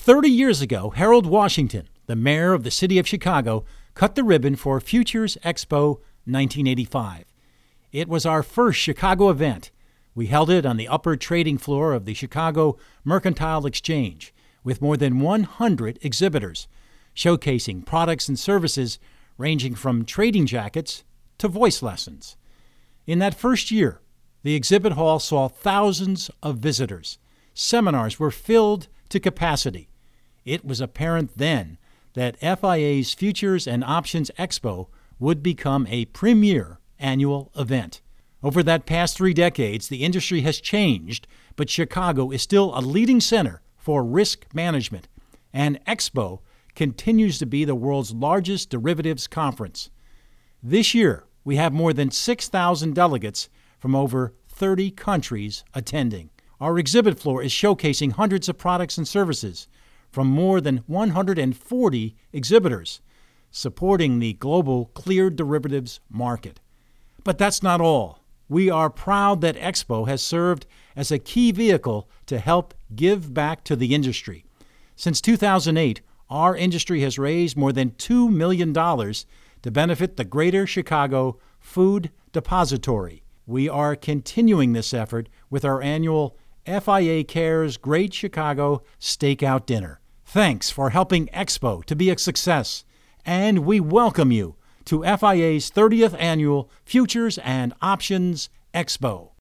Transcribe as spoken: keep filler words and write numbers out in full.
thirty years ago, Harold Washington, the mayor of the city of Chicago, cut the ribbon for Futures Expo nineteen eighty-five. It was our first Chicago event. We held it on the upper trading floor of the Chicago Mercantile Exchange with more than one hundred exhibitors, showcasing products and services ranging from trading jackets to voice lessons. In that first year, the exhibit hall saw thousands of visitors. Seminars were filled to capacity. It was apparent then that F I A's Futures and Options Expo would become a premier annual event. Over that past three decades, the industry has changed, but Chicago is still a leading center for risk management, and Expo continues to be the world's largest derivatives conference. This year, we have more than six thousand delegates from over thirty countries attending. Our exhibit floor is showcasing hundreds of products and services from more than one hundred forty exhibitors, supporting the global cleared derivatives market. But that's not all. We are proud that Expo has served as a key vehicle to help give back to the industry. Since two thousand eight, our industry has raised more than two million dollars to benefit the Greater Chicago Food Depository. We are continuing this effort with our annual F I A Cares Great Chicago Stakeout Dinner. Thanks for helping Expo to be a success, and we welcome you to F I A's thirtieth Annual Futures and Options Expo.